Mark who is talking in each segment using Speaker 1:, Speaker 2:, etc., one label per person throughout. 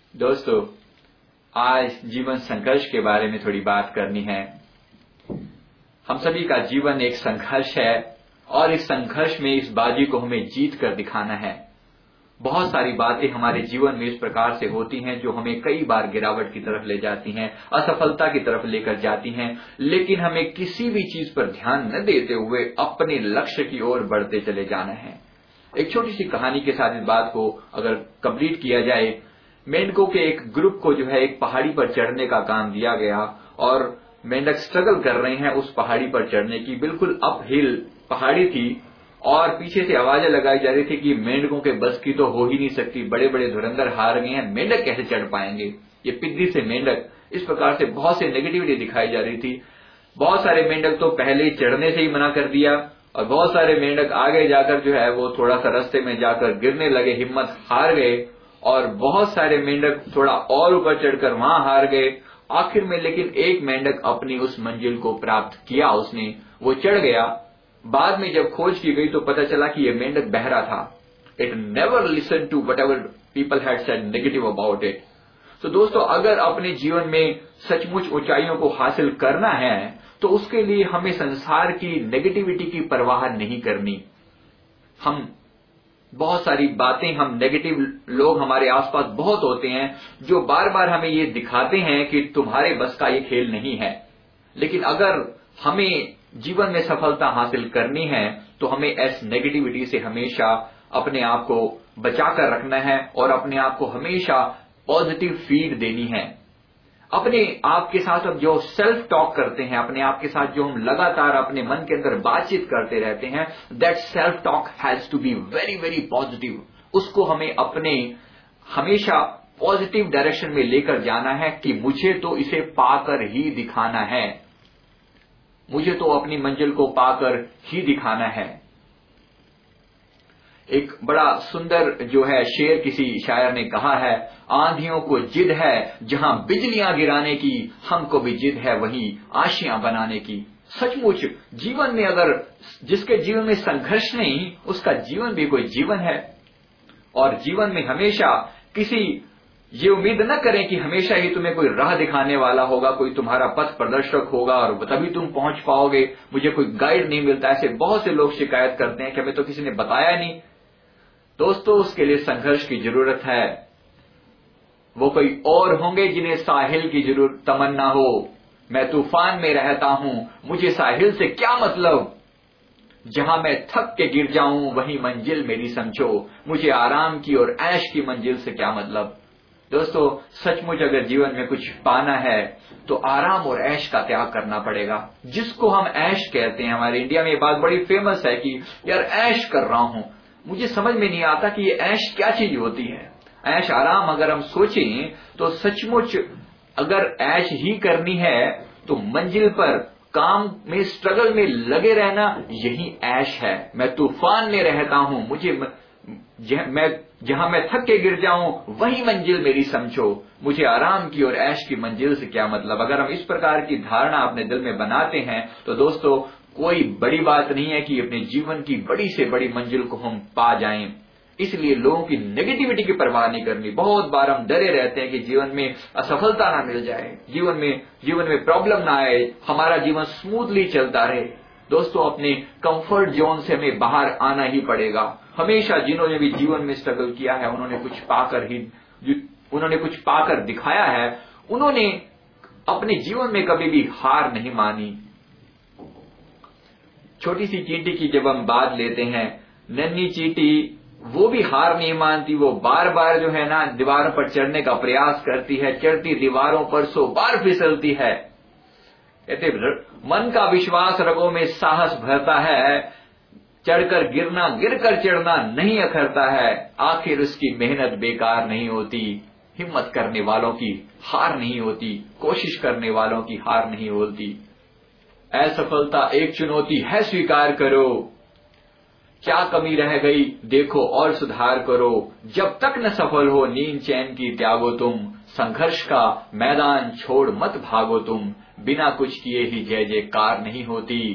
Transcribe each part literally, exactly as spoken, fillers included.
Speaker 1: दोस्तों, आज जीवन संघर्ष के बारे में थोड़ी बात करनी है। हम सभी का जीवन एक संघर्ष है और इस संघर्ष में इस बाजी को हमें जीत कर दिखाना है। बहुत सारी बातें हमारे जीवन में इस प्रकार से होती हैं जो हमें कई बार गिरावट की तरफ ले जाती हैं, असफलता की तरफ लेकर जाती हैं, लेकिन हमें किसी भी चीज पर ध्यान न देते हुए अपने लक्ष्य की ओर बढ़ते चले जाना है। एक छोटी सी कहानी के साथ इस बात को अगर कंप्लीट किया जाए, मेंढकों के एक ग्रुप को जो है एक पहाड़ी पर चढ़ने का काम दिया गया और मेंढक स्ट्रगल कर रहे हैं उस पहाड़ी पर चढ़ने की। बिल्कुल अप हिल पहाड़ी थी और पीछे से आवाजें लगाई जा रही थी कि मेंढकों के बस की तो हो ही नहीं सकती, बड़े बड़े धुरंधर हार गए हैं, मेंढक कैसे चढ़ पाएंगे, ये पिद्दी से मेंढक। इस प्रकार से बहुत से नेगेटिविटी दिखाई जा रही थी। बहुत सारे मेंढक तो पहले चढ़ने से ही मना कर दिया और बहुत सारे मेंढक आगे जाकर जो है वो थोड़ा सा रास्ते में जाकर गिरने लगे, हिम्मत हार गए और बहुत सारे मेंढक थोड़ा और ऊपर चढ़कर वहां हार गए। आखिर में लेकिन एक मेंढक अपनी उस मंजिल को प्राप्त किया, उसने वो चढ़ गया। बाद में जब खोज की गई तो पता चला कि ये मेंढक बहरा था। It never listen to whatever people had said negative about it. तो दोस्तों, अगर अपने जीवन में सचमुच ऊंचाइयों को हासिल करना है तो उसके लिए हमें संसार की नेगेटिविटी की परवाह नहीं करनी। हम बहुत सारी बातें, हम नेगेटिव लोग हमारे आसपास बहुत होते हैं जो बार बार हमें ये दिखाते हैं कि तुम्हारे बस का ये खेल नहीं है। लेकिन अगर हमें जीवन में सफलता हासिल करनी है तो हमें इस नेगेटिविटी से हमेशा अपने आप को बचाकर रखना है और अपने आप को हमेशा पॉजिटिव फीड देनी है। अपने आप के साथ अब जो सेल्फ टॉक करते हैं, अपने आप के साथ जो हम लगातार अपने मन के अंदर बातचीत करते रहते हैं, that self talk has to be very very positive. उसको हमें अपने हमेशा पॉजिटिव डायरेक्शन में लेकर जाना है कि मुझे तो इसे पाकर ही दिखाना है, मुझे तो अपनी मंजिल को पाकर ही दिखाना है। एक बड़ा सुंदर जो है शेर किसी शायर ने कहा है, आंधियों को जिद है जहां बिजलियां गिराने की, हमको भी जिद है वही आशियां बनाने की। सचमुच जीवन में अगर जिसके जीवन में संघर्ष नहीं, उसका जीवन भी कोई जीवन है। और जीवन में हमेशा किसी ये उम्मीद न करें कि हमेशा ही तुम्हें कोई राह दिखाने वाला होगा, कोई तुम्हारा पथ प्रदर्शक होगा और तभी तुम पहुंच पाओगे। मुझे कोई गाइड नहीं मिलता, ऐसे बहुत से लोग शिकायत करते हैं कि हमें तो किसी ने बताया नहीं। दोस्तों, उसके लिए संघर्ष की जरूरत है। वो कोई और होंगे जिन्हें साहिल की जरूरत तमन्ना हो। मैं तूफान में रहता हूं, मुझे साहिल से क्या मतलब, जहां मैं थक के गिर जाऊं वही मंजिल मेरी समझो, मुझे आराम की और ऐश की मंजिल से क्या मतलब। दोस्तों, सचमुच अगर जीवन में कुछ पाना है तो आराम और ऐश का त्याग करना पड़ेगा। जिसको हम ऐश कहते हैं, हमारे इंडिया में ये बात बड़ी फेमस है कि यार ऐश कर रहा हूं। मुझे समझ में नहीं आता कि ये ऐश क्या चीज होती है। ऐश आराम अगर हम सोचें तो सचमुच अगर ऐश ही करनी है तो मंजिल पर काम में स्ट्रगल में लगे रहना यही ऐश है। मैं तूफान में रहता हूं, मुझे जह, मैं जहां मैं थक के गिर जाऊं वही मंजिल मेरी समझो, मुझे आराम की और ऐश की मंजिल से क्या मतलब। अगर हम इस प्रकार की धारणा अपने दिल में बनाते हैं तो दोस्तों कोई बड़ी बात नहीं है कि अपने जीवन की बड़ी से बड़ी मंजिल को हम पा जाएं। इसलिए लोगों की नेगेटिविटी की परवाह नहीं करनी। बहुत बार हम डरे रहते हैं कि जीवन में असफलता ना मिल जाए, जीवन में जीवन में प्रॉब्लम ना आए, हमारा जीवन स्मूथली चलता रहे। दोस्तों, अपने कंफर्ट जोन से हमें बाहर आना ही पड़ेगा। हमेशा जिन्होंने भी जीवन में स्ट्रगल किया है उन्होंने कुछ पाकर ही उन्होंने कुछ पाकर दिखाया है। उन्होंने अपने जीवन में कभी भी हार नहीं मानी। छोटी सी चींटी की जब हम बात लेते हैं, नन्ही चींटी वो भी हार नहीं मानती, वो बार बार जो है ना दीवारों पर चढ़ने का प्रयास करती है, चढ़ती दीवारों पर सौ बार फिसलती है। कहते मन का विश्वास रगों में साहस भरता है, चढ़कर गिरना गिरकर चढ़ना नहीं अखरता है, आखिर उसकी मेहनत बेकार नहीं होती। हिम्मत करने वालों की हार नहीं होती, कोशिश करने वालों की हार नहीं होती। असफलता एक चुनौती है, स्वीकार करो। क्या कमी रह गई देखो और सुधार करो। जब तक न सफल हो नींद चैन की त्यागो तुम, संघर्ष का मैदान छोड़ मत भागो तुम। बिना कुछ किए ही जय जयकार नहीं होती।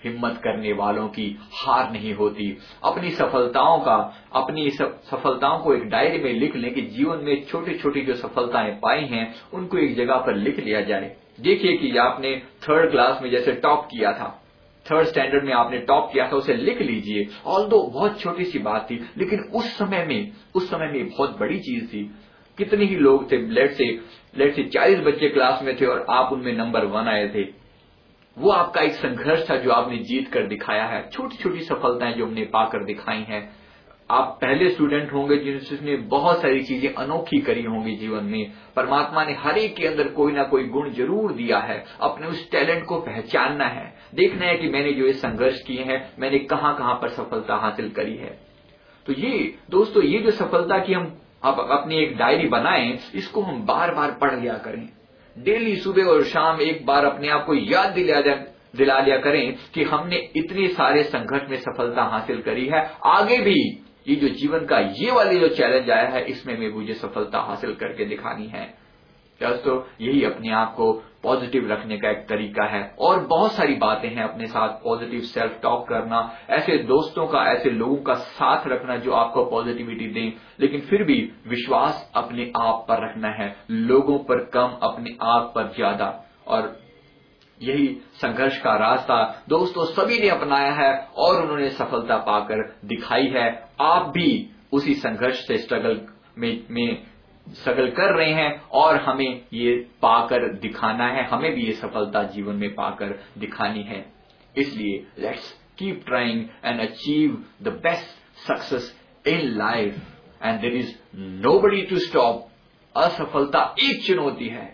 Speaker 1: हिम्मत करने वालों की हार नहीं होती। अपनी सफलताओं का अपनी सफलताओं को एक डायरी में लिख लें कि जीवन में छोटी छोटी जो सफलताएं पाई हैं उनको एक जगह पर लिख लिया जाए। देखिए कि आपने थर्ड क्लास में जैसे टॉप किया था, थर्ड स्टैंडर्ड में आपने टॉप किया था, उसे लिख लीजिए। ऑल्दो बहुत छोटी सी बात थी, लेकिन उस समय में उस समय में बहुत बड़ी चीज थी। कितने ही लोग थे, लेट से लेट से चालीस बच्चे क्लास में थे और आप उनमें नंबर वन आए थे। वो आपका एक संघर्ष था जो आपने जीत कर दिखाया है। छोटी छोटी सफलताएं जो हमने पाकर दिखाई हैं। आप पहले स्टूडेंट होंगे जिसने बहुत सारी चीजें अनोखी करी होंगी जीवन में। परमात्मा ने हर एक के अंदर कोई ना कोई गुण जरूर दिया है। अपने उस टैलेंट को पहचानना है, देखना है कि मैंने जो ये संघर्ष किए हैं मैंने कहां कहां पर सफलता हासिल करी है। तो ये दोस्तों, ये जो सफलता की हम आप अपनी एक डायरी बनाएं, इसको हम बार बार पढ़ लिया करें। डेली सुबह और शाम एक बार अपने आप को याद दिला दिला लिया करें कि हमने इतने सारे संघर्ष में सफलता हासिल करी है। आगे भी ये जो जीवन का ये वाले जो चैलेंज आया है इसमें मैं मुझे सफलता हासिल करके दिखानी है। दोस्तों, यही अपने आप को पॉजिटिव रखने का एक तरीका है। और बहुत सारी बातें हैं अपने साथ, पॉजिटिव सेल्फ टॉक करना, ऐसे दोस्तों का, ऐसे लोगों का साथ रखना जो आपको पॉजिटिविटी दें, लेकिन फिर भी विश्वास अपने आप पर रखना है, लोगों पर कम, अपने आप पर ज्यादा। और यही संघर्ष का रास्ता दोस्तों सभी ने अपनाया है और उन्होंने सफलता पाकर दिखाई है। आप भी उसी संघर्ष से स्ट्रगल में, में स्ट्रगल कर रहे हैं और हमें ये पाकर दिखाना है, हमें भी ये सफलता जीवन में पाकर दिखानी है। इसलिए let's keep trying and achieve the best success in life and there is nobody to stop. असफलता एक चुनौती है।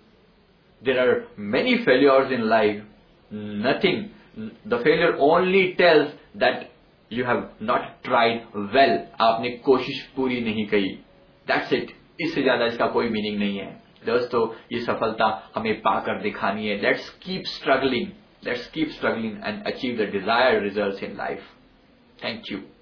Speaker 1: There are many failures in life. Nothing. The failure only tells that you have not tried well. आपने कोशिश पूरी नहीं की। That's it. इससे ज्यादा इसका कोई मीनिंग नहीं है। दोस्तों, ये सफलता हमें पाकर दिखानी है। Let's keep struggling. Let's keep struggling and achieve the desired results in life. Thank you.